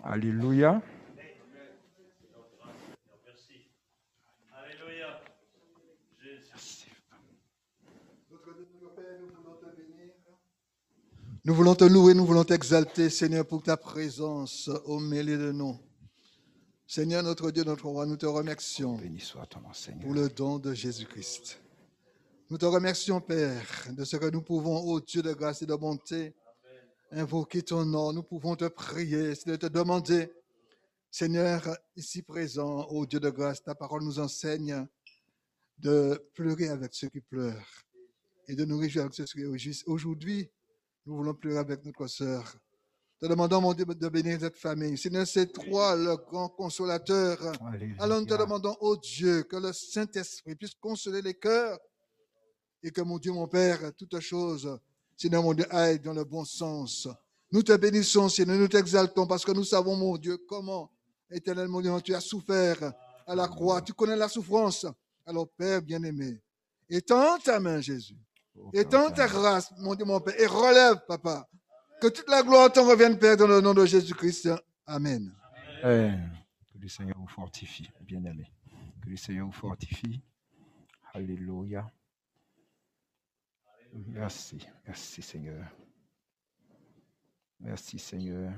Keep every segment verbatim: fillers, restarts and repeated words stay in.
Alléluia. Alléluia. Nous voulons te louer, nous voulons t'exalter, Seigneur, pour ta présence au milieu de nous. Seigneur, notre Dieu, notre roi, nous te remercions Béni soit ton nom, Seigneur. pour le don de Jésus-Christ. Nous te remercions, Père, de ce que nous pouvons, ô Dieu de grâce et de bonté, invoquer ton nom. Nous pouvons te prier, de te demander, Seigneur, ici présent, ô Dieu de grâce, ta parole nous enseigne de pleurer avec ceux qui pleurent et de nous réjouir avec ceux qui se réjouissent. Aujourd'hui, nous voulons pleurer avec notre sœur. Te demandons, mon Dieu, de bénir cette famille. Seigneur, c'est toi le grand consolateur. Alléluia. Alors nous te demandons, ô Dieu, que le Saint-Esprit puisse consoler les cœurs et que, mon Dieu, mon Père, toutes choses, Seigneur, mon Dieu, aille dans le bon sens. Nous te bénissons, Seigneur, nous t'exaltons parce que nous savons, mon Dieu, comment, éternel, mon Dieu, tu as souffert à la croix. Tu connais la souffrance. Alors, Père bien-aimé, étends ta main, Jésus. Étends ta grâce, mon Dieu, mon Père, et relève, Papa. Que toute la gloire t'en revienne, Père, dans le nom de Jésus-Christ. Amen. Amen. Que le Seigneur vous fortifie, bien-aimé. Que le Seigneur vous fortifie. Alléluia. Merci, merci Seigneur. Merci Seigneur.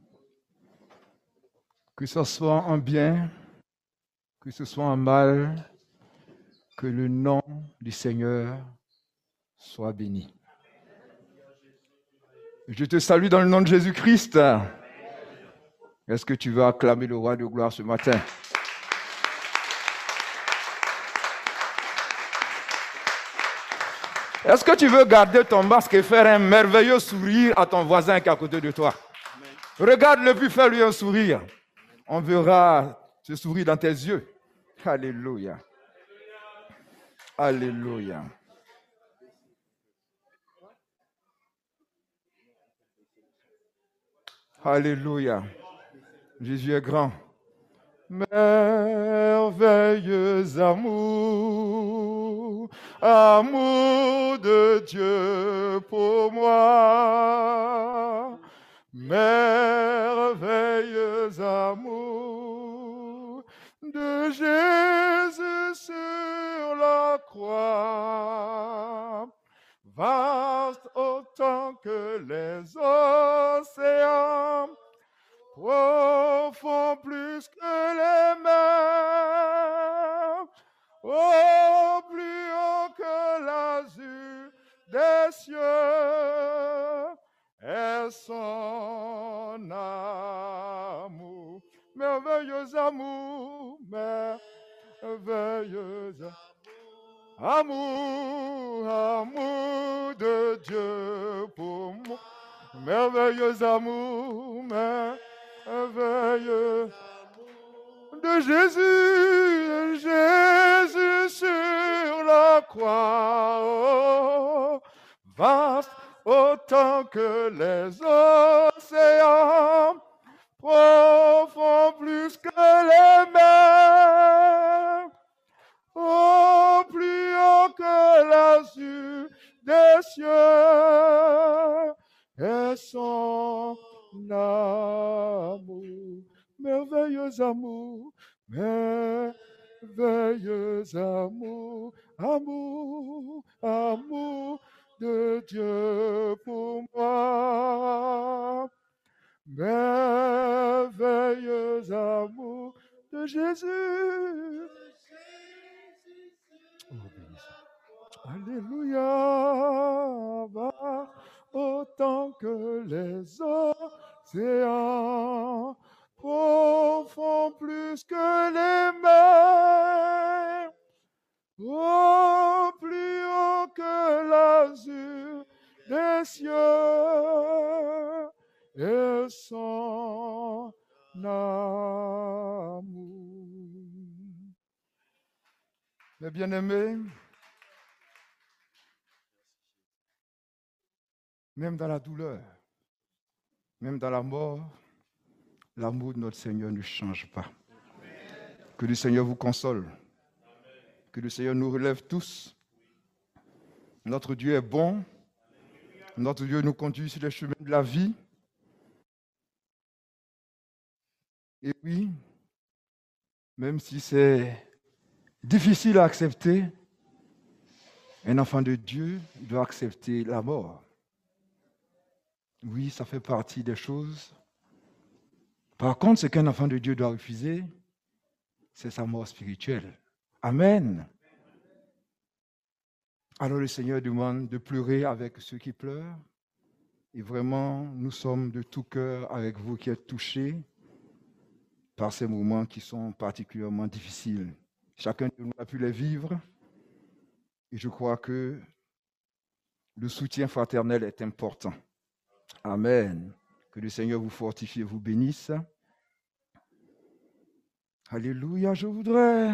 Que ce soit en bien, que ce soit en mal, que le nom du Seigneur soit béni. Je te salue dans le nom de Jésus-Christ. Est-ce que tu veux acclamer le roi de gloire ce matin? Est-ce que tu veux garder ton masque et faire un merveilleux sourire à ton voisin qui est à côté de toi? Regarde-le puis fais-lui un sourire. On verra ce sourire dans tes yeux. Alléluia. Alléluia. Alléluia. Jésus est grand. Merveilleux amour, amour de Dieu pour moi. Merveilleux amour de Jésus sur la croix. Vaste autant que les océans, profond plus que les mers, oh, plus haut que l'azur des cieux, est son amour. Merveilleux amour, merveilleux amour, amour de Dieu pour moi. Merveilleux amour, merveilleux de Jésus, de Jésus sur la croix, oh, vaste autant que les océans, profond plus que les mers, oh, plus haut que l'azur des cieux, et son amour, merveilleux amour, merveilleux amour, amour, amour de Dieu pour moi, merveilleux amour de Jésus. Oh, alléluia, va autant que les océans, profond plus que les mers, oh, plus haut que l'azur des cieux, et son amour. Mes bien-aimés, même dans la douleur, même dans la mort, l'amour de notre Seigneur ne change pas. Que le Seigneur vous console. Que le Seigneur nous relève tous. Notre Dieu est bon. Notre Dieu nous conduit sur les chemins de la vie. Et oui, même si c'est difficile à accepter, un enfant de Dieu doit accepter la mort. Oui, ça fait partie des choses. Par contre, ce qu'un enfant de Dieu doit refuser, c'est sa mort spirituelle. Amen. Alors le Seigneur demande de pleurer avec ceux qui pleurent. Et vraiment, nous sommes de tout cœur avec vous qui êtes touchés par ces moments qui sont particulièrement difficiles. Chacun de nous a pu les vivre. Et je crois que le soutien fraternel est important. Amen. Que le Seigneur vous fortifie et vous bénisse. Alléluia, je voudrais,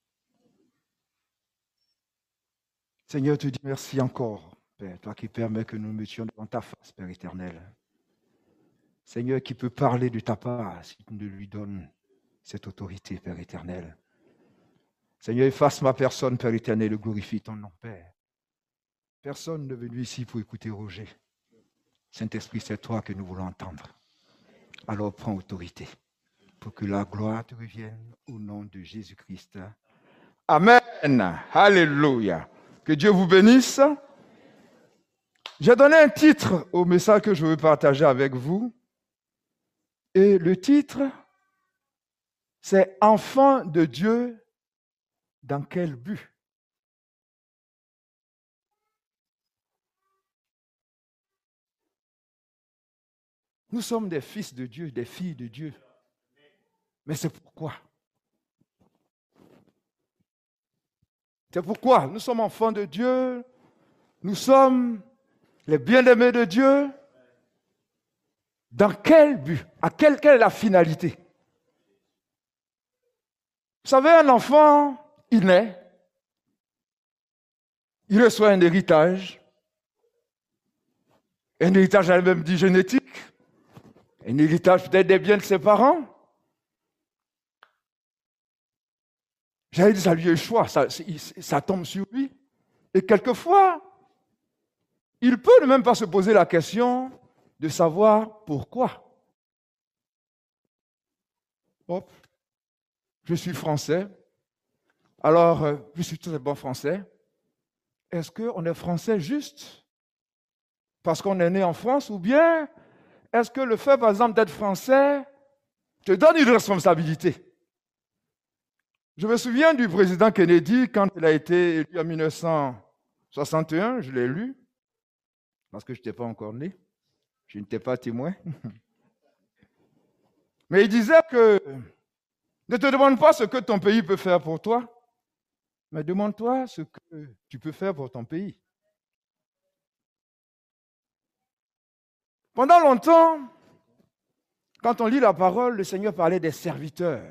Seigneur, te dire merci encore, Père, toi qui permets que nous nous mettions devant ta face, Père éternel. Seigneur, qui peut parler de ta part si tu ne lui donnes cette autorité, Père éternel. Seigneur, efface ma personne, Père éternel, et glorifie ton nom, Père. Personne n'est venu ici pour écouter Roger. Saint-Esprit, c'est toi que nous voulons entendre. Alors prends autorité pour que la gloire te revienne au nom de Jésus-Christ. Amen. Alléluia. Que Dieu vous bénisse. J'ai donné un titre au message que je veux partager avec vous. Et le titre, c'est « Enfant de Dieu, dans quel but ?» Nous sommes des fils de Dieu, des filles de Dieu. Mais c'est pourquoi? C'est pourquoi nous sommes enfants de Dieu, nous sommes les bien-aimés de Dieu. Dans quel but? À quelle, quelle est la finalité? Vous savez, un enfant, il naît, il reçoit un héritage, un héritage, elle même dit génétique, un héritage peut-être des biens de ses parents. J'allais dire, ça lui est le choix, ça, ça tombe sur lui. Et quelquefois, il peut ne même pas se poser la question de savoir pourquoi. Hop, je suis français, alors euh, je suis très bon français. Est-ce qu'on est français juste parce qu'on est né en France, ou bien est-ce que le fait, par exemple, d'être français te donne une responsabilité? Je me souviens du président Kennedy, quand il a été élu en mille neuf cent soixante et un, je l'ai lu, parce que je n'étais pas encore né, je n'étais pas témoin. Mais il disait que ne te demande pas ce que ton pays peut faire pour toi, mais demande-toi ce que tu peux faire pour ton pays. Pendant longtemps, quand on lit la parole, le Seigneur parlait des serviteurs.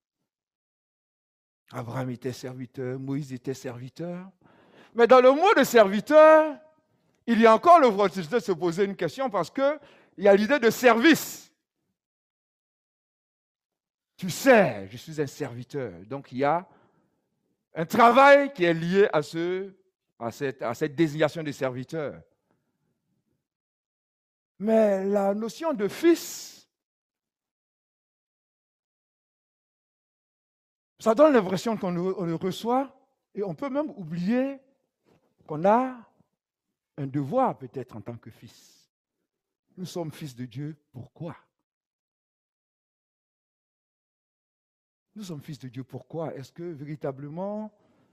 Abraham était serviteur, Moïse était serviteur. Mais dans le mot de serviteur, il y a encore l'opportunité de se poser une question parce qu'il y a l'idée de service. Tu sais, je suis un serviteur. Donc il y a un travail qui est lié à, ce, à, cette, à cette désignation de serviteur. Mais la notion de fils, ça donne l'impression qu'on le reçoit et on peut même oublier qu'on a un devoir peut-être en tant que fils. Nous sommes fils de Dieu, pourquoi? Nous sommes fils de Dieu, pourquoi? Est-ce que véritablement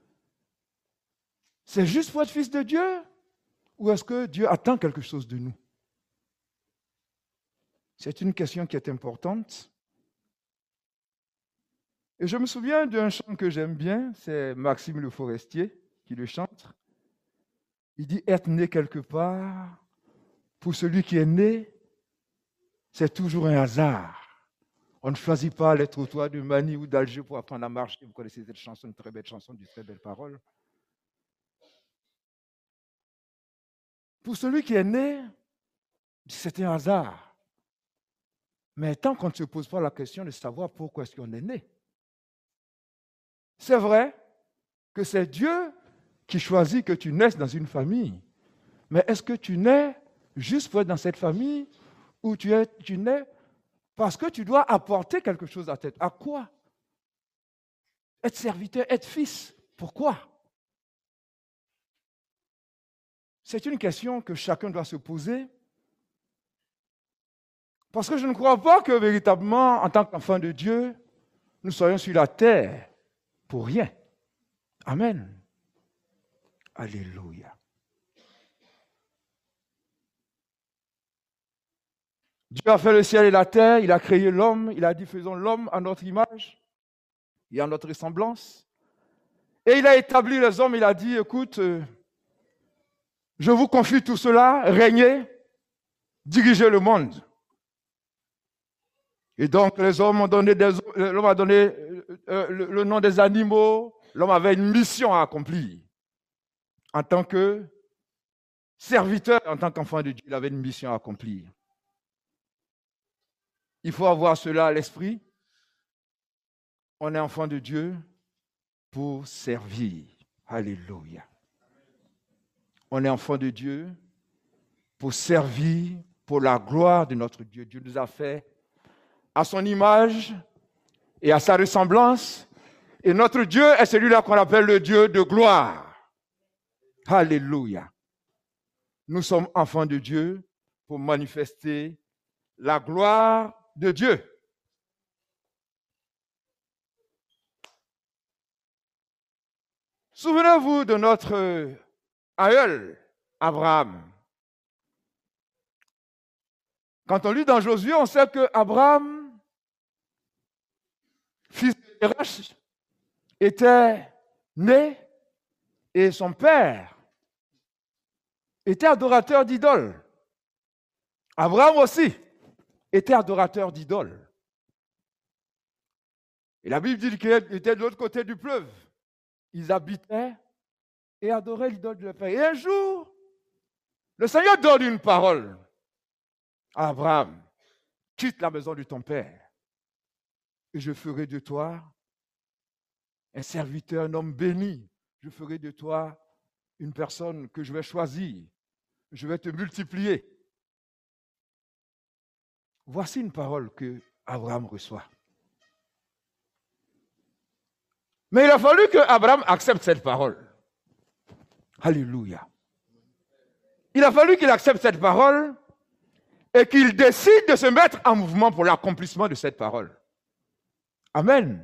c'est juste pour être fils de Dieu? Ou est-ce que Dieu attend quelque chose de nous? C'est une question qui est importante. Et je me souviens d'un chant que j'aime bien, c'est Maxime Le Forestier qui le chante. Il dit « Être né quelque part, pour celui qui est né, c'est toujours un hasard. On ne choisit pas les trottoirs de Manille ou d'Alger pour apprendre à marcher. » Vous connaissez cette chanson, une très belle chanson, de très belles paroles. Pour celui qui est né, c'est un hasard. Mais tant qu'on ne se pose pas la question de savoir pourquoi est-ce qu'on est né. C'est vrai que c'est Dieu qui choisit que tu naisses dans une famille. Mais est-ce que tu nais juste pour être dans cette famille ou tu, es, tu nais Parce que tu dois apporter quelque chose à tête. À quoi? Être serviteur, être fils. Pourquoi? C'est une question que chacun doit se poser. Parce que je ne crois pas que véritablement, en tant qu'enfant de Dieu, nous soyons sur la terre pour rien. Amen. Alléluia. Dieu a fait le ciel et la terre, il a créé l'homme, il a dit faisons l'homme à notre image et à notre ressemblance. Et il a établi les hommes, il a dit écoute, euh, je vous confie tout cela, régnez, dirigez le monde. Et donc les hommes ont donné des, l'homme a donné euh, le, le nom des animaux, l'homme avait une mission à accomplir. En tant que serviteur, en tant qu'enfant de Dieu, il avait une mission à accomplir. Il faut avoir cela à l'esprit. On est enfant de Dieu pour servir. Alléluia. On est enfant de Dieu pour servir, pour la gloire de notre Dieu. Dieu nous a fait à son image et à sa ressemblance. Et notre Dieu est celui-là qu'on appelle le Dieu de gloire. Alléluia. Nous sommes enfants de Dieu pour manifester la gloire de Dieu. Souvenez-vous de notre aïeul, Abraham. Quand on lit dans Josué, on sait que Abraham, fils de Térach, était né et son père était adorateur d'idoles. Abraham aussi était adorateur d'idoles. Et la Bible dit qu'il était de l'autre côté du fleuve. Ils habitaient et adoraient l'idole de leur père. Et un jour, le Seigneur donne une parole à Abraham. Quitte la maison de ton père et je ferai de toi un serviteur, un homme béni. Je ferai de toi une personne que je vais choisir. Je vais te multiplier. Voici une parole que Abraham reçoit. Mais il a fallu que Abraham accepte cette parole. Alléluia. Il a fallu qu'il accepte cette parole et qu'il décide de se mettre en mouvement pour l'accomplissement de cette parole. Amen.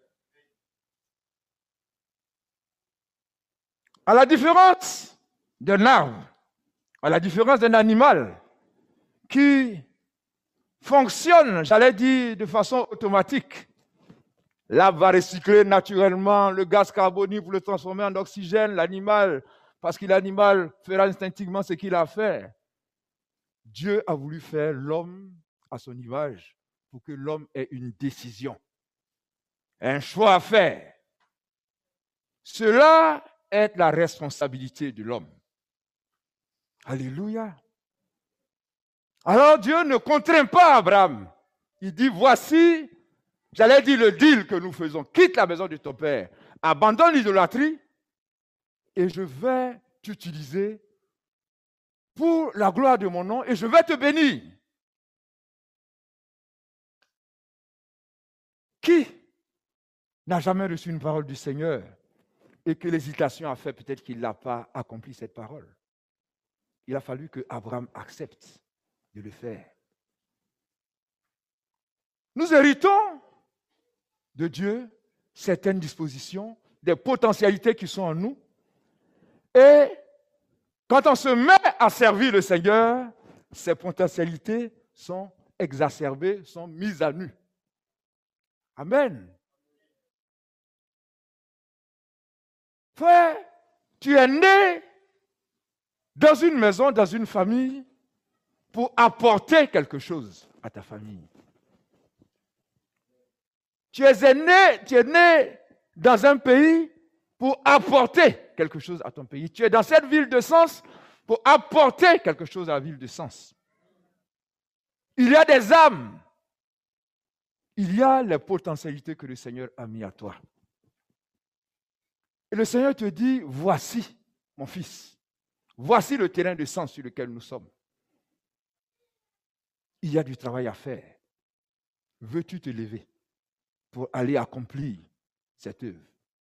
À la différence d'un arbre, à la différence d'un animal qui fonctionne, j'allais dire, de façon automatique. L'arbre va recycler naturellement le gaz carbonique pour le transformer en oxygène. L'animal, parce que l'animal fera instinctivement ce qu'il a à faire. Dieu a voulu faire l'homme à son image pour que l'homme ait une décision, un choix à faire. Cela est la responsabilité de l'homme. Alléluia. Alors Dieu ne contraint pas Abraham. Il dit, voici, j'allais dire le deal que nous faisons. Quitte la maison de ton père, abandonne l'idolâtrie et je vais t'utiliser pour la gloire de mon nom et je vais te bénir. Qui n'a jamais reçu une parole du Seigneur et que l'hésitation a fait peut-être qu'il n'a pas accompli cette parole? Il a fallu que Abraham accepte de le faire. Nous héritons de Dieu certaines dispositions, des potentialités qui sont en nous. Et quand on se met à servir le Seigneur, ces potentialités sont exacerbées, sont mises à nu. Amen. Frère, tu es né dans une maison, dans une famille, pour apporter quelque chose à ta famille. Tu es né, tu es né dans un pays pour apporter quelque chose à ton pays. Tu es dans cette ville de Sens pour apporter quelque chose à la ville de Sens. Il y a des âmes. Il y a les potentialités que le Seigneur a mis à toi. Et le Seigneur te dit, voici, mon fils, voici le terrain de Sens sur lequel nous sommes. Il y a du travail à faire. veux-tu te lever pour aller accomplir cette œuvre?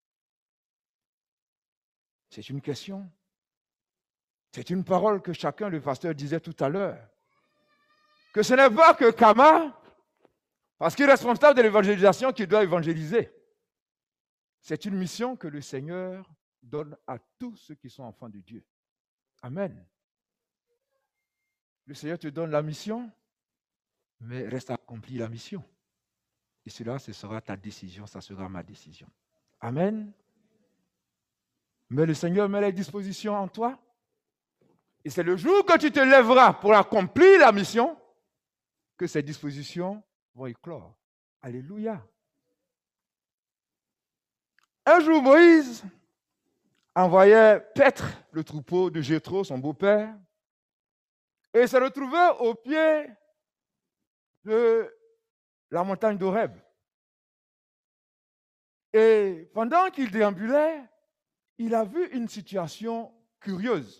C'est une question. C'est une parole que chacun, le pasteur, disait tout à l'heure. Que ce n'est pas que Kama, parce qu'il est responsable de l'évangélisation, qui doit évangéliser. C'est une mission que le Seigneur donne à tous ceux qui sont enfants de Dieu. Amen. Le Seigneur te donne la mission, mais reste à accomplir la mission. Et cela, ce sera ta décision, ça sera ma décision. Amen. Mais le Seigneur met les dispositions en toi. Et c'est le jour que tu te lèveras pour accomplir la mission que ces dispositions vont éclore. Alléluia. Un jour, Moïse envoyait paître le troupeau de Jéthro, son beau-père, et il se retrouvait au pied de la montagne d'Horeb. Et pendant qu'il déambulait, il a vu une situation curieuse.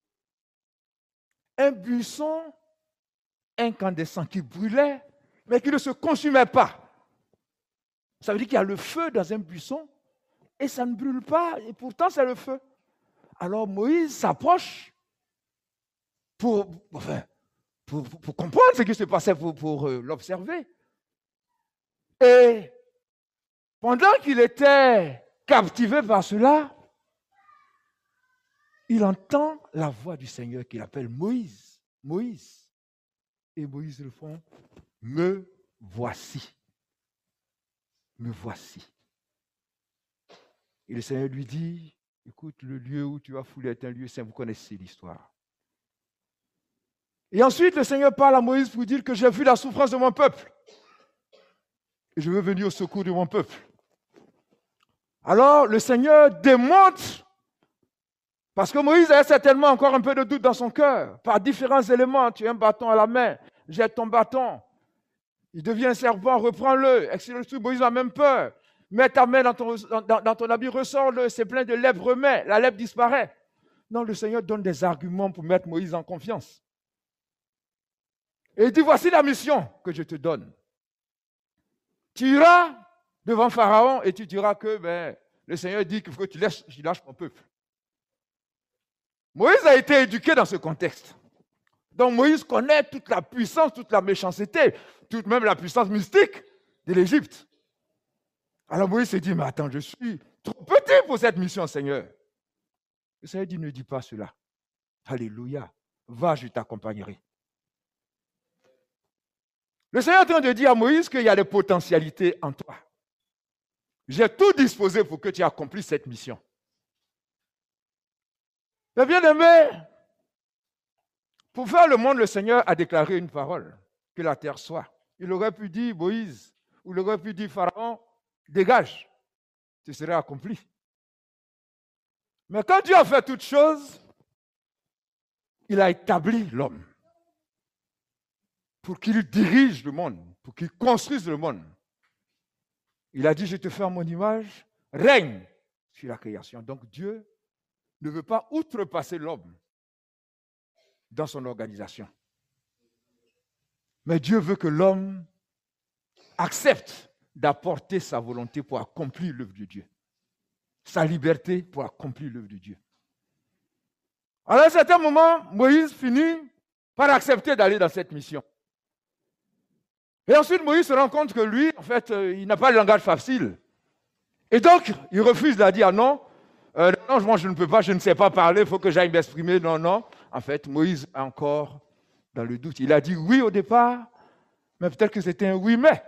Un buisson incandescent qui brûlait, mais qui ne se consumait pas. Ça veut dire qu'il y a le feu dans un buisson et ça ne brûle pas, et pourtant c'est le feu. Alors Moïse s'approche pour, enfin, pour, pour, pour comprendre ce qui se passait, pour, pour euh, l'observer. Et pendant qu'il était captivé par cela, il entend la voix du Seigneur qui l'appelle Moïse. Moïse. Et Moïse répond, me voici. Me voici. Et le Seigneur lui dit, écoute, le lieu où tu as foulé est un lieu saint, vous connaissez l'histoire. Et ensuite, le Seigneur parle à Moïse pour dire que j'ai vu la souffrance de mon peuple. Et je veux venir au secours de mon peuple. Alors, le Seigneur démontre, parce que Moïse avait certainement encore un peu de doute dans son cœur, par différents éléments. Tu as un bâton à la main, jette ton bâton. Il devient un serpent, reprends-le. Moïse a même peur. Mets ta main dans ton, dans, dans ton habit, ressors-le, c'est plein de lèvres, remets, la lèvre disparaît. Non, le Seigneur donne des arguments pour mettre Moïse en confiance. Et il dit, voici la mission que je te donne. Tu iras devant Pharaon et tu diras que ben, le Seigneur dit qu'il faut que tu lâches, tu lâches mon peuple. Moïse a été éduqué dans ce contexte. Donc Moïse connaît toute la puissance, toute la méchanceté, toute même la puissance mystique de l'Égypte. Alors Moïse s'est dit, mais attends, je suis trop petit pour cette mission, Seigneur. Le Seigneur dit, ne dis pas cela. Alléluia. Va, je t'accompagnerai. Le Seigneur est en train de dire à Moïse qu'il y a des potentialités en toi. J'ai tout disposé pour que tu accomplisses cette mission. Mais bien aimé, pour faire le monde, le Seigneur a déclaré une parole, que la terre soit. Il aurait pu dire, Moïse, ou il aurait pu dire, Pharaon, dégage, ce serait accompli. Mais quand Dieu a fait toutes choses, il a établi l'homme pour qu'il dirige le monde, pour qu'il construise le monde. Il a dit, je te fais à mon image, règne sur la création. Donc Dieu ne veut pas outrepasser l'homme dans son organisation. Mais Dieu veut que l'homme accepte d'apporter sa volonté pour accomplir l'œuvre de Dieu. Sa liberté pour accomplir l'œuvre de Dieu. Alors à un certain moment, Moïse finit par accepter d'aller dans cette mission. Et ensuite, Moïse se rend compte que lui, en fait, euh, il n'a pas le langage facile. Et donc, il refuse de dire, non, euh, non, moi je ne peux pas, je ne sais pas parler, il faut que j'aille m'exprimer. Non, non. En fait, Moïse est encore dans le doute. Il a dit oui au départ, mais peut-être que c'était un oui, mais.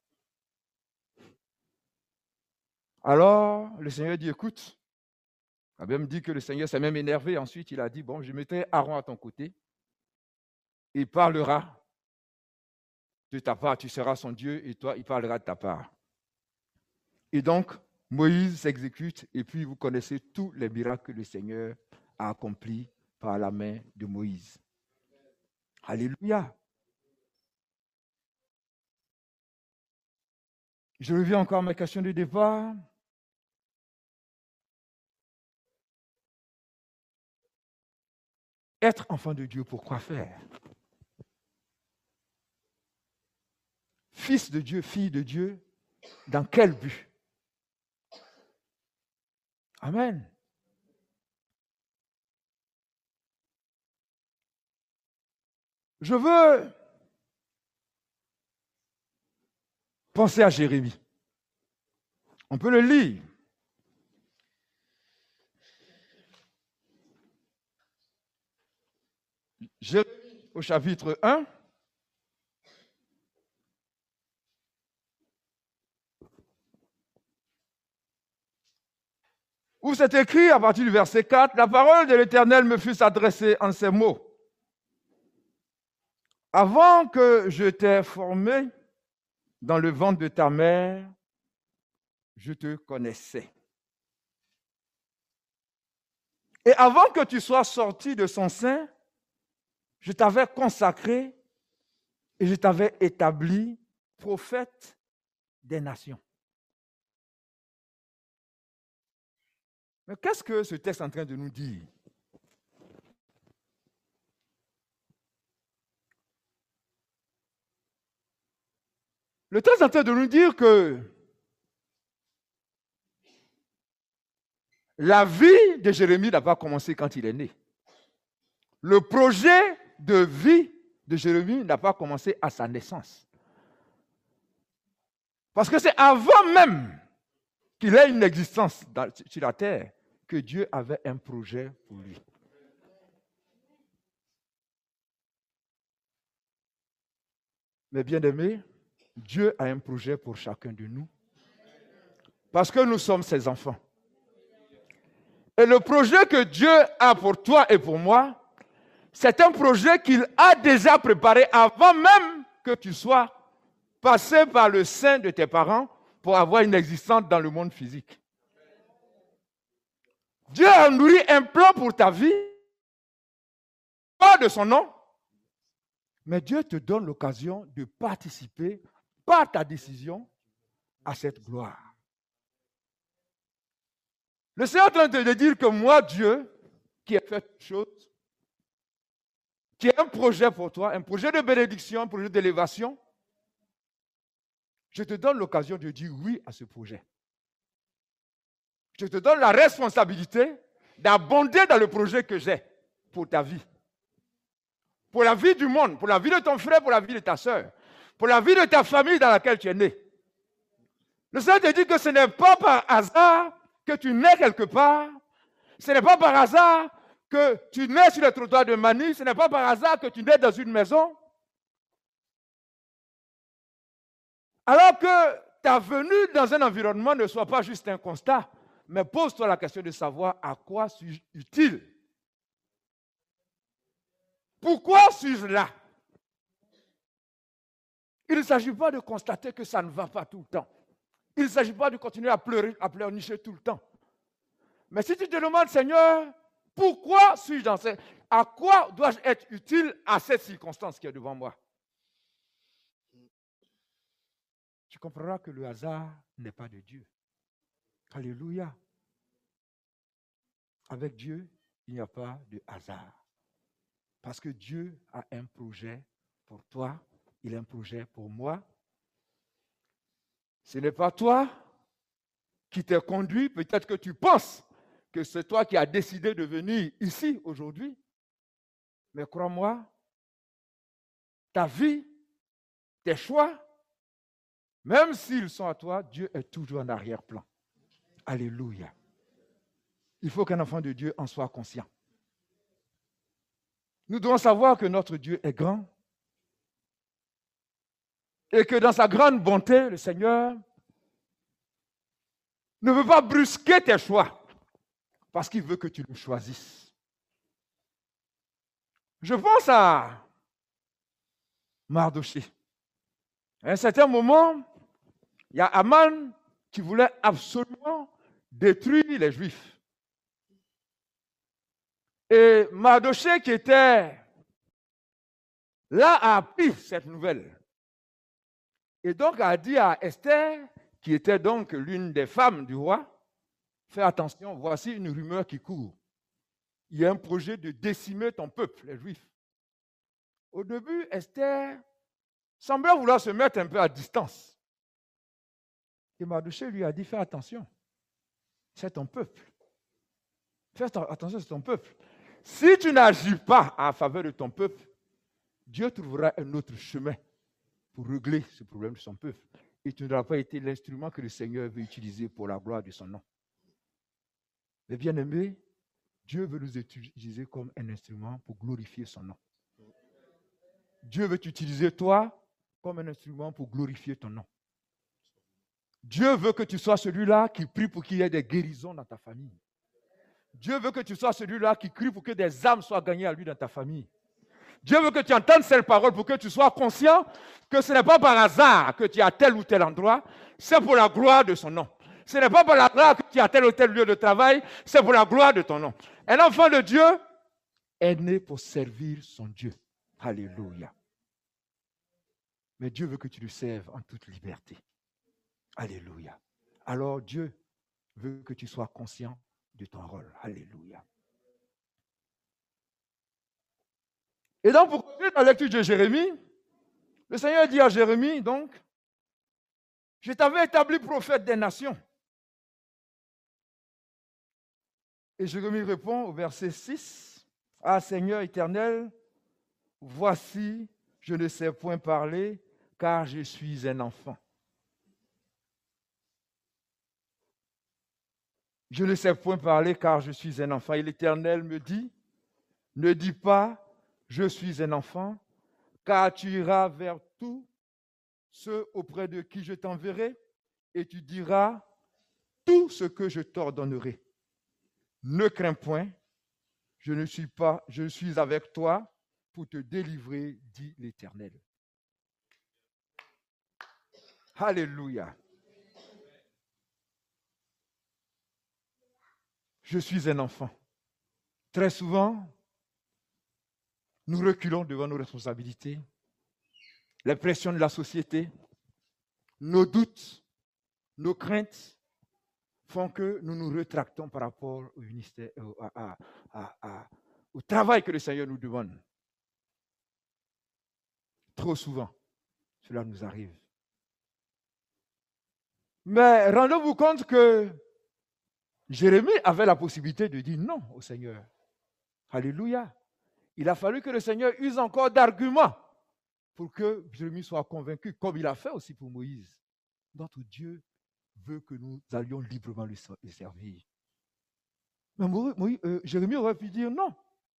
Alors, le Seigneur dit, écoute, il a même dit que le Seigneur s'est même énervé. Ensuite, il a dit, bon, je mettrai Aaron à ton côté. Il parlera de ta part, tu seras son Dieu, et toi, il parlera de ta part. Et donc, Moïse s'exécute, et puis vous connaissez tous les miracles que le Seigneur a accomplis par la main de Moïse. Alléluia. Je reviens encore à ma question de départ. Être enfant de Dieu, pourquoi faire? fils de Dieu, fille de Dieu, dans quel but? Amen. Je veux penser à Jérémie. On peut le lire. Jérémie au chapitre un. Où c'est écrit à partir du verset quatre, « La parole de l'Éternel me fut adressée en ces mots. Avant que je t'ai formé dans le ventre de ta mère, je te connaissais. Et avant que tu sois sorti de son sein, je t'avais consacré et je t'avais établi prophète des nations. » Mais qu'est-ce que ce texte est en train de nous dire? Le texte est en train de nous dire que la vie de Jérémie n'a pas commencé quand il est né. Le projet de vie de Jérémie n'a pas commencé à sa naissance. Parce que c'est avant même qu'il ait une existence dans, sur la terre que Dieu avait un projet pour lui. Mes bien-aimés, Dieu a un projet pour chacun de nous parce que nous sommes ses enfants. Et le projet que Dieu a pour toi et pour moi, c'est un projet qu'il a déjà préparé avant même que tu sois passé par le sein de tes parents pour avoir une existence dans le monde physique. Dieu a nourri un plan pour ta vie, pas de son nom, mais Dieu te donne l'occasion de participer par ta décision à cette gloire. Le Seigneur est en train de dire que moi, Dieu, qui ai fait toutes choses, qui a un projet pour toi, un projet de bénédiction, un projet d'élévation, je te donne l'occasion de dire oui à ce projet. Je te donne la responsabilité d'abonder dans le projet que j'ai pour ta vie. Pour la vie du monde, pour la vie de ton frère, pour la vie de ta soeur, pour la vie de ta famille dans laquelle tu es né. Le Seigneur te dit que ce n'est pas par hasard que tu nais quelque part. Ce n'est pas par hasard que tu nais sur le trottoir de Manille. Ce n'est pas par hasard que tu nais dans une maison. Alors que ta venue dans un environnement ne soit pas juste un constat, mais pose-toi la question de savoir à quoi suis-je utile? Pourquoi suis-je là? Il ne s'agit pas de constater que ça ne va pas tout le temps. Il ne s'agit pas de continuer à pleurer, à pleurnicher tout le temps. Mais si tu te demandes, Seigneur, pourquoi suis-je dans cette... À quoi dois-je être utile à cette circonstance qui est devant moi? Tu comprendras que le hasard n'est pas de Dieu. Alléluia. Avec Dieu, il n'y a pas de hasard. Parce que Dieu a un projet pour toi, il a un projet pour moi. Ce n'est pas toi qui t'es conduit, peut-être que tu penses que c'est toi qui as décidé de venir ici aujourd'hui. Mais crois-moi, ta vie, tes choix, même s'ils sont à toi, Dieu est toujours en arrière-plan. Alléluia. Il faut qu'un enfant de Dieu en soit conscient. Nous devons savoir que notre Dieu est grand et que dans sa grande bonté, le Seigneur ne veut pas brusquer tes choix parce qu'il veut que tu le choisisses. Je pense à Mardoché. À un certain moment, il y a Aman qui voulait absolument détruire les Juifs. Et Mardoché, qui était là, a appris cette nouvelle. Et donc a dit à Esther, qui était donc l'une des femmes du roi, fais attention, voici une rumeur qui court. Il y a un projet de décimer ton peuple, les Juifs. Au début, Esther semblait vouloir se mettre un peu à distance. Et Mardochée lui a dit, fais attention, c'est ton peuple. Fais attention, c'est ton peuple. Si tu n'agis pas en faveur de ton peuple, Dieu trouvera un autre chemin pour régler ce problème de son peuple. Et tu n'auras pas été l'instrument que le Seigneur veut utiliser pour la gloire de son nom. Mais bien-aimés, Dieu veut nous utiliser comme un instrument pour glorifier son nom. Dieu veut t'utiliser, toi, comme un instrument pour glorifier ton nom. Dieu veut que tu sois celui-là qui prie pour qu'il y ait des guérisons dans ta famille. Dieu veut que tu sois celui-là qui crie pour que des âmes soient gagnées à lui dans ta famille. Dieu veut que tu entendes cette parole pour que tu sois conscient que ce n'est pas par hasard que tu es à tel ou tel endroit, c'est pour la gloire de son nom. Ce n'est pas par hasard que tu es à tel ou tel lieu de travail, c'est pour la gloire de ton nom. Un enfant de Dieu est né pour servir son Dieu. Alléluia. Mais Dieu veut que tu le serves en toute liberté. Alléluia. Alors Dieu veut que tu sois conscient de ton rôle. Alléluia. Et donc, pour continuer la lecture de Jérémie, le Seigneur dit à Jérémie, donc, je t'avais établi prophète des nations. Et Jérémie répond au verset six, ah Seigneur éternel, voici, je ne sais point parler, car je suis un enfant. Je ne sais point parler, car je suis un enfant. Et l'Éternel me dit, ne dis pas, je suis un enfant, car tu iras vers tous ceux auprès de qui je t'enverrai, et tu diras tout ce que je t'ordonnerai. Ne crains point, je ne suis pas, je suis avec toi pour te délivrer, dit l'Éternel. Alléluia. Je suis un enfant. Très souvent, nous reculons devant nos responsabilités, les pressions de la société, nos doutes, nos craintes font que nous nous rétractons par rapport au ministère, à, à, à, au travail que le Seigneur nous demande. Trop souvent, cela nous arrive. Mais rendez-vous compte que Jérémie avait la possibilité de dire non au Seigneur. Alléluia. Il a fallu que le Seigneur use encore d'arguments pour que Jérémie soit convaincu, comme il a fait aussi pour Moïse. Notre Dieu veut que nous allions librement le servir. Mais Moïse, euh, Jérémie aurait pu dire non.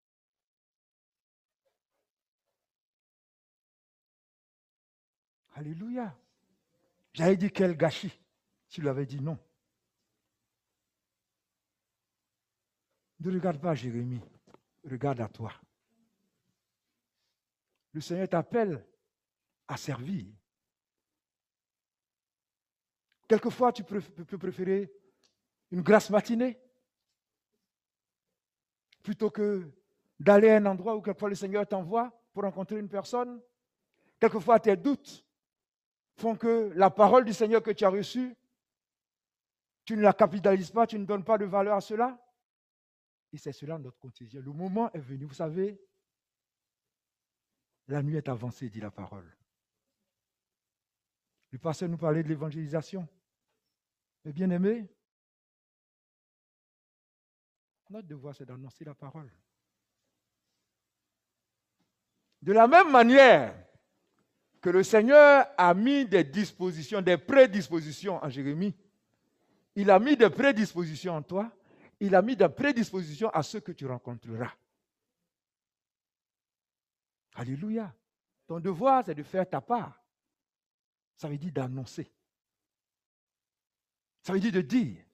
Alléluia. J'avais dit quel gâchis. Tu lui avais dit non. Ne regarde pas Jérémie, regarde à toi. Le Seigneur t'appelle à servir. Quelquefois, tu peux préférer une grasse matinée plutôt que d'aller à un endroit où quelquefois le Seigneur t'envoie pour rencontrer une personne. Quelquefois, tes doutes font que la parole du Seigneur que tu as reçue, tu ne la capitalises pas, tu ne donnes pas de valeur à cela. Et c'est cela notre quotidien. Le moment est venu, vous savez, la nuit est avancée, dit la parole. Le pasteur nous parlait de l'évangélisation. Mais bien aimé, notre devoir, c'est d'annoncer la parole. De la même manière que le Seigneur a mis des dispositions, des prédispositions en Jérémie, il a mis des prédispositions en toi, il a mis des prédispositions à ceux que tu rencontreras. Alléluia. Ton devoir, c'est de faire ta part. Ça veut dire d'annoncer. Ça veut dire de dire.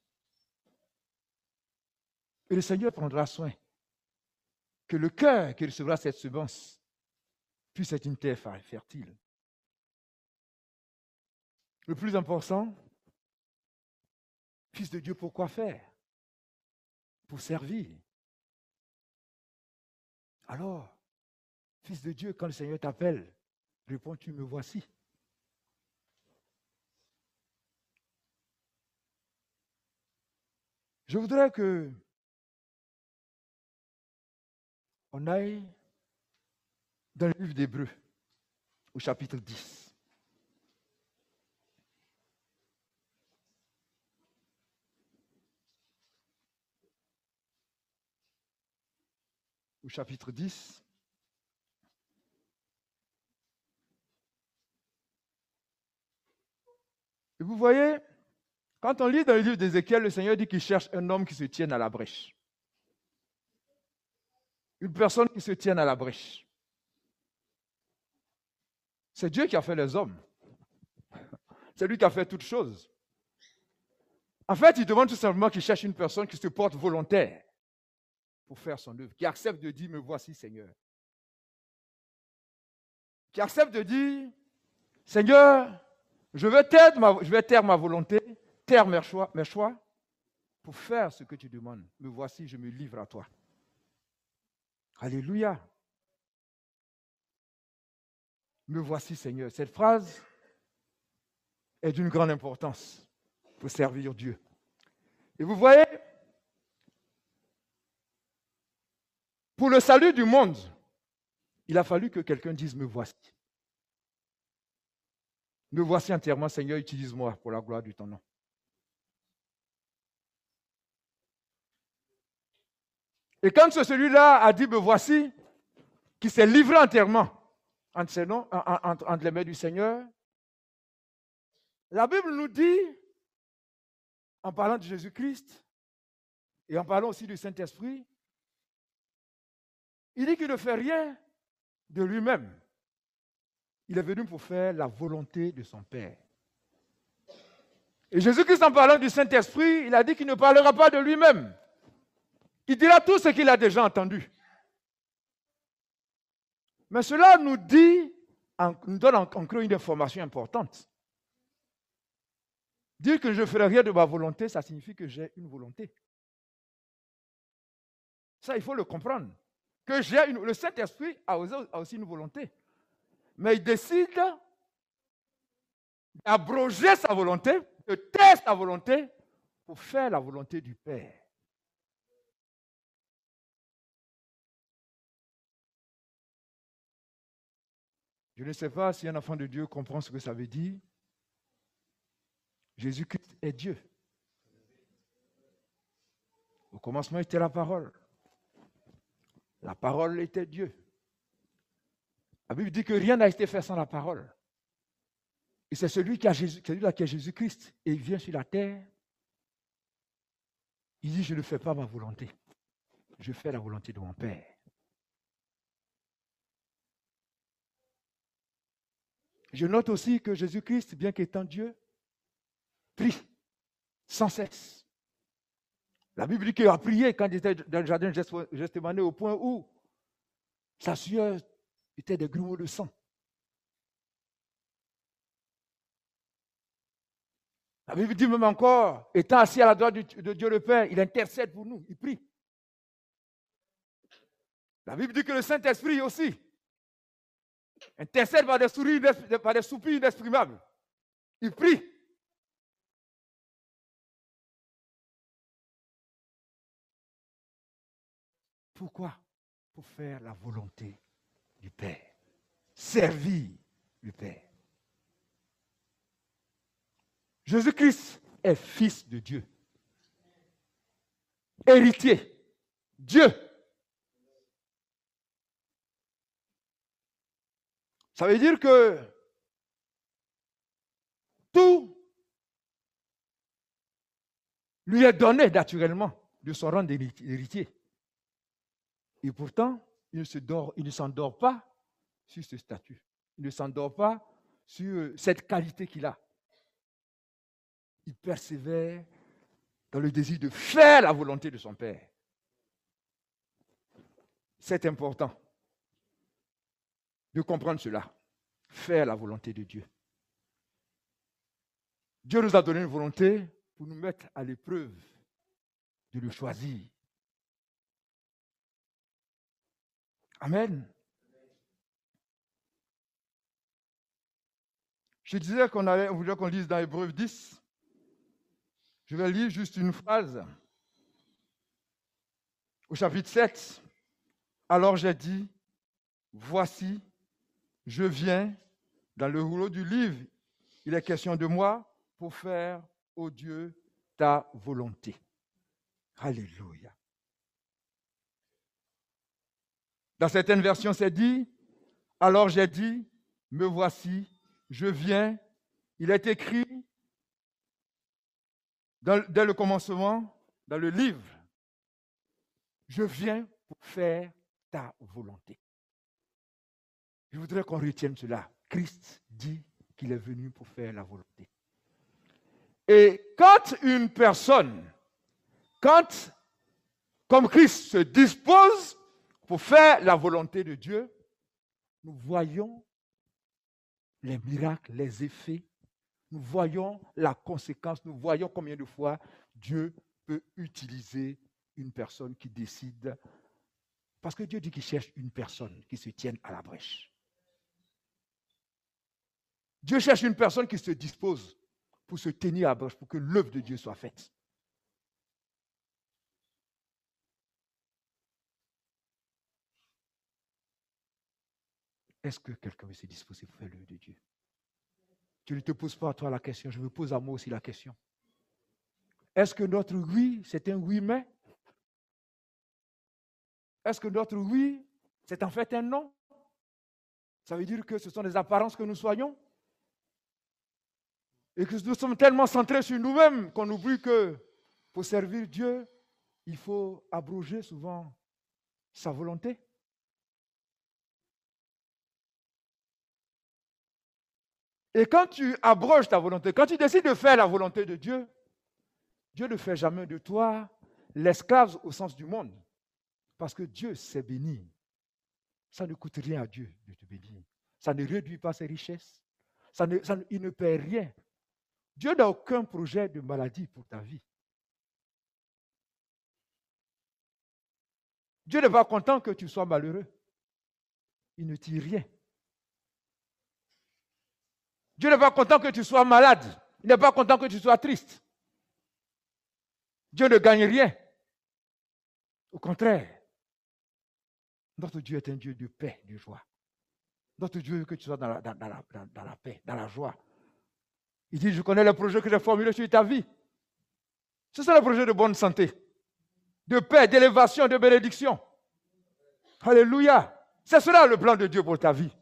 Et le Seigneur prendra soin que le cœur qui recevra cette semence puisse être une terre fertile. Le plus important, fils de Dieu, pourquoi faire? Pour servir. Alors, fils de Dieu, quand le Seigneur t'appelle, réponds-tu, me voici. Je voudrais que on aille dans le livre d'Hébreux, au chapitre dix. au chapitre dix. Et vous voyez, quand on lit dans le livre d'Ézéchiel, le Seigneur dit qu'il cherche un homme qui se tienne à la brèche. Une personne qui se tienne à la brèche. C'est Dieu qui a fait les hommes. C'est lui qui a fait toutes choses. En fait, il demande tout simplement qu'il cherche une personne qui se porte volontaire pour faire son œuvre, qui accepte de dire, me voici Seigneur. Qui accepte de dire, Seigneur, je vais taire ma, je vais taire ma volonté, taire mes choix, mes choix pour faire ce que tu demandes. Me voici, je me livre à toi. Alléluia. Me voici Seigneur. Cette phrase est d'une grande importance pour servir Dieu. Et vous voyez, pour le salut du monde, il a fallu que quelqu'un dise, me voici. Me voici entièrement, Seigneur, utilise-moi pour la gloire de ton nom. Et quand celui-là a dit, me voici, qui s'est livré entièrement entre, ses noms, entre, entre les mains du Seigneur, la Bible nous dit, en parlant de Jésus-Christ, et en parlant aussi du Saint-Esprit, il dit qu'il ne fait rien de lui-même. Il est venu pour faire la volonté de son Père. Et Jésus-Christ, en parlant du Saint-Esprit, il a dit qu'il ne parlera pas de lui-même. Il dira tout ce qu'il a déjà entendu. Mais cela nous dit, nous donne encore une information importante. Dire que je ne ferai rien de ma volonté, ça signifie que j'ai une volonté. Ça, il faut le comprendre. Que j'ai une, le Saint-Esprit a aussi une volonté. Mais il décide d'abroger sa volonté, de taire sa volonté pour faire la volonté du Père. Je ne sais pas si un enfant de Dieu comprend ce que ça veut dire. Jésus-Christ est Dieu. Au commencement était la parole. La parole était Dieu. La Bible dit que rien n'a été fait sans la parole. Et c'est celui qui a Jésus, celui-là qui est Jésus-Christ. Et il vient sur la terre. Il dit, je ne fais pas ma volonté. Je fais la volonté de mon Père. Je note aussi que Jésus-Christ, bien qu'étant Dieu, prie sans cesse. La Bible dit qu'il a prié quand il était dans le jardin de Gethsémani au point où sa sueur était des grumeaux de sang. La Bible dit même encore, étant assis à la droite de Dieu le Père, il intercède pour nous, il prie. La Bible dit que le Saint-Esprit aussi intercède par des souris, par des soupirs inexprimables. Il prie. Pourquoi? Pour faire la volonté du Père. Servir le Père. Jésus-Christ est fils de Dieu. Héritier. Dieu. Ça veut dire que tout lui est donné naturellement de son rang d'héritier. Et pourtant, il ne se dort, il ne s'endort pas sur ce statut. Il ne s'endort pas sur cette qualité qu'il a. Il persévère dans le désir de faire la volonté de son Père. C'est important de comprendre cela. Faire la volonté de Dieu. Dieu nous a donné une volonté pour nous mettre à l'épreuve de le choisir. Amen. Je disais qu'on allait, on voulait qu'on lise dans Hébreux dix. Je vais lire juste une phrase. Au chapitre sept. Alors j'ai dit, voici, je viens, dans le rouleau du livre, il est question de moi pour faire, ô Dieu, ta volonté. Alléluia. Dans certaines versions, c'est dit, alors j'ai dit, me voici, je viens. Il est écrit dans, dès le commencement, dans le livre, je viens pour faire ta volonté. Je voudrais qu'on retienne cela. Christ dit qu'il est venu pour faire la volonté. Et quand une personne, quand, comme Christ se dispose pour faire la volonté de Dieu, nous voyons les miracles, les effets, nous voyons la conséquence, nous voyons combien de fois Dieu peut utiliser une personne qui décide. Parce que Dieu dit qu'il cherche une personne qui se tienne à la brèche. Dieu cherche une personne qui se dispose pour se tenir à la brèche, pour que l'œuvre de Dieu soit faite. Est-ce que quelqu'un veut se disposer pour faire l'œuvre de Dieu? Je ne te pose pas à toi la question, je me pose à moi aussi la question. Est-ce que notre oui, c'est un oui mais? Est-ce que notre oui, c'est en fait un non? Ça veut dire que ce sont des apparences que nous soyons? Et que nous sommes tellement centrés sur nous-mêmes qu'on oublie que pour servir Dieu, il faut abroger souvent sa volonté. Et quand tu abroges ta volonté, quand tu décides de faire la volonté de Dieu, Dieu ne fait jamais de toi l'esclave au sens du monde. Parce que Dieu s'est béni. Ça ne coûte rien à Dieu de te bénir. Ça ne réduit pas ses richesses. Ça ne, ça, il ne perd rien. Dieu n'a aucun projet de maladie pour ta vie. Dieu n'est pas content que tu sois malheureux. Il ne tire rien. Dieu n'est pas content que tu sois malade. Il n'est pas content que tu sois triste. Dieu ne gagne rien. Au contraire, notre Dieu est un Dieu de paix, de joie. Notre Dieu veut que tu sois dans la, dans, dans la, dans, dans la paix, dans la joie. Il dit, je connais le projet que j'ai formulé sur ta vie. Ce sont les projets de bonne santé, de paix, d'élévation, de bénédiction. Alléluia. C'est cela le plan de Dieu pour ta vie.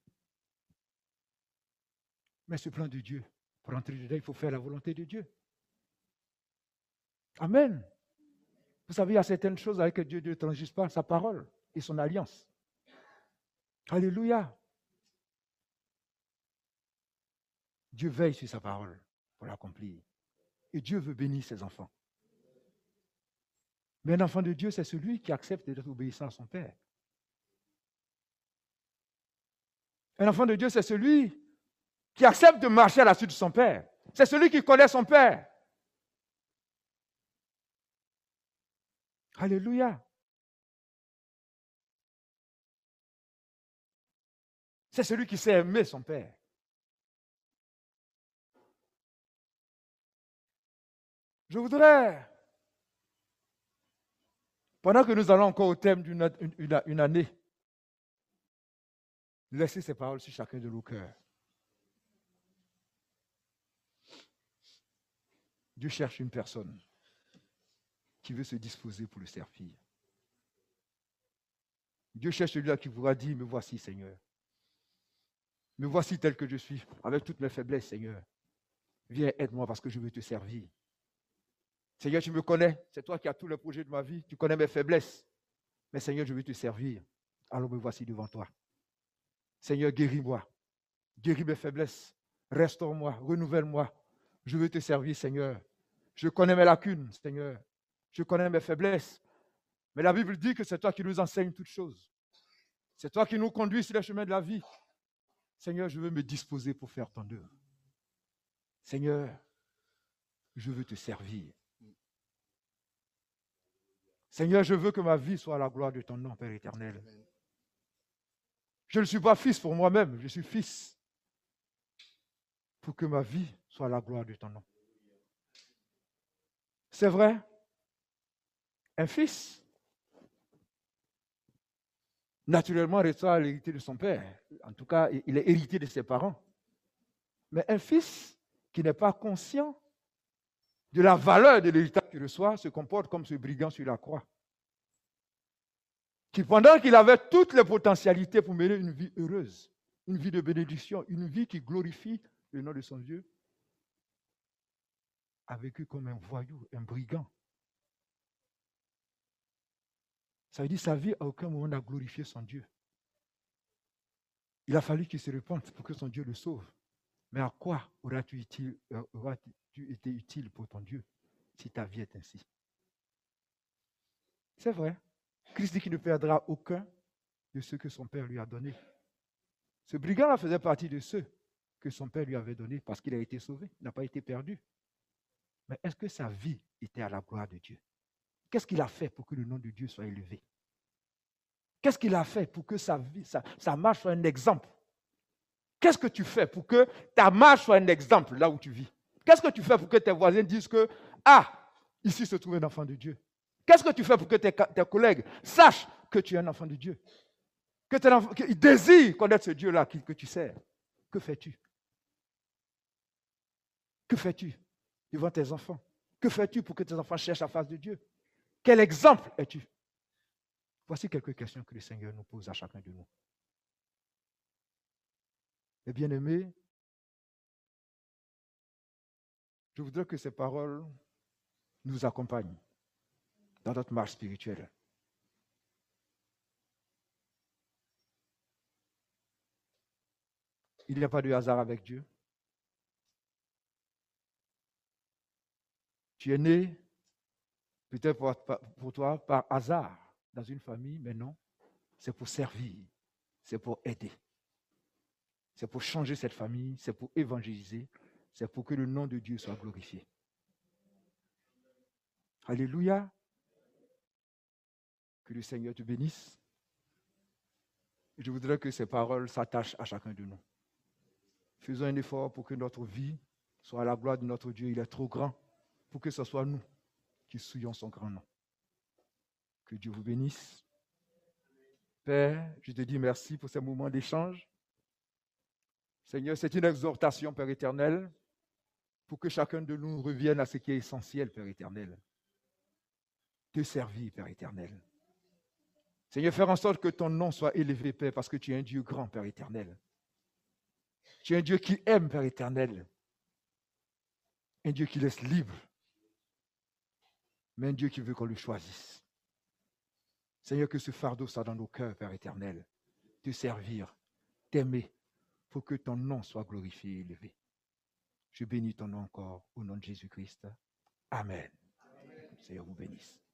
Mais ce plan de Dieu, pour entrer dedans, il faut faire la volonté de Dieu. Amen. Vous savez, il y a certaines choses avec que Dieu ne transige pas sa parole et son alliance. Alléluia. Dieu veille sur sa parole pour l'accomplir. Et Dieu veut bénir ses enfants. Mais un enfant de Dieu, c'est celui qui accepte d'être obéissant à son Père. Un enfant de Dieu, c'est celui qui accepte de marcher à la suite de son Père. C'est celui qui connaît son Père. Alléluia. C'est celui qui sait aimer son Père. Je voudrais, pendant que nous allons encore au thème d'une une, une, une année, laisser ces paroles sur chacun de nos cœurs. Dieu cherche une personne qui veut se disposer pour le servir. Dieu cherche celui-là qui pourra dire, me voici Seigneur. Me voici tel que je suis, avec toutes mes faiblesses Seigneur. Viens, aide-moi parce que je veux te servir. Seigneur, tu me connais, c'est toi qui as tous les projets de ma vie, tu connais mes faiblesses. Mais Seigneur, je veux te servir. Alors me voici devant toi. Seigneur, guéris-moi. Guéris mes faiblesses. Restaure-moi, renouvelle-moi. Je veux te servir, Seigneur. Je connais mes lacunes, Seigneur. Je connais mes faiblesses. Mais la Bible dit que c'est toi qui nous enseignes toutes choses. C'est toi qui nous conduis sur les chemins de la vie. Seigneur, je veux me disposer pour faire ton œuvre. Seigneur, je veux te servir. Seigneur, je veux que ma vie soit à la gloire de ton nom, Père éternel. Je ne suis pas fils pour moi-même, je suis fils pour que ma vie soit à la gloire de ton nom. C'est vrai, un fils, naturellement, reçoit l'héritier de son père. En tout cas, il est héritier de ses parents. Mais un fils qui n'est pas conscient de la valeur de l'héritage qu'il reçoit se comporte comme ce brigand sur la croix. Qui, pendant qu'il avait toutes les potentialités pour mener une vie heureuse, une vie de bénédiction, une vie qui glorifie le nom de son Dieu, a vécu comme un voyou, un brigand. Ça veut dire que sa vie, à aucun moment, n'a glorifié son Dieu. Il a fallu qu'il se repente pour que son Dieu le sauve. Mais à quoi auras-tu utile, euh, auras-tu été utile pour ton Dieu si ta vie est ainsi? C'est vrai. Christ dit qu'il ne perdra aucun de ceux que son Père lui a donnés. Ce brigand-là faisait partie de ceux que son Père lui avait donnés parce qu'il a été sauvé, il n'a pas été perdu. Mais est-ce que sa vie était à la gloire de Dieu? Qu'est-ce qu'il a fait pour que le nom de Dieu soit élevé? Qu'est-ce qu'il a fait pour que sa vie, sa, sa marche soit un exemple? Qu'est-ce que tu fais pour que ta marche soit un exemple là où tu vis? Qu'est-ce que tu fais pour que tes voisins disent que, ah, ici se trouve un enfant de Dieu? Qu'est-ce que tu fais pour que tes, tes collègues sachent que tu es un enfant de Dieu? Que tes enfants, qu'ils désirent connaître ce Dieu-là que, que tu sers? Que fais-tu? Que fais-tu devant tes enfants? Que fais-tu pour que tes enfants cherchent la face de Dieu? Quel exemple es-tu? Voici quelques questions que le Seigneur nous pose à chacun de nous. Mes bien-aimés, je voudrais que ces paroles nous accompagnent dans notre marche spirituelle. Il n'y a pas de hasard avec Dieu. Tu es né, peut-être pour, pour toi, par hasard dans une famille, mais non, c'est pour servir, c'est pour aider. C'est pour changer cette famille, c'est pour évangéliser, c'est pour que le nom de Dieu soit glorifié. Alléluia. Que le Seigneur te bénisse. Et je voudrais que ces paroles s'attachent à chacun de nous. Faisons un effort pour que notre vie soit à la gloire de notre Dieu. Il est trop grand pour que ce soit nous qui souillons son grand nom. Que Dieu vous bénisse. Père, je te dis merci pour ces moments d'échange. Seigneur, c'est une exhortation, Père éternel, pour que chacun de nous revienne à ce qui est essentiel, Père éternel. Te servir, Père éternel. Seigneur, faire en sorte que ton nom soit élevé, Père, parce que tu es un Dieu grand, Père éternel. Tu es un Dieu qui aime, Père éternel. Un Dieu qui laisse libre. Mais un Dieu qui veut qu'on le choisisse. Seigneur, que ce fardeau soit dans nos cœurs, Père éternel. Te servir, t'aimer, pour que ton nom soit glorifié et élevé. Je bénis ton nom encore au nom de Jésus-Christ. Amen. Amen. Seigneur vous bénisse.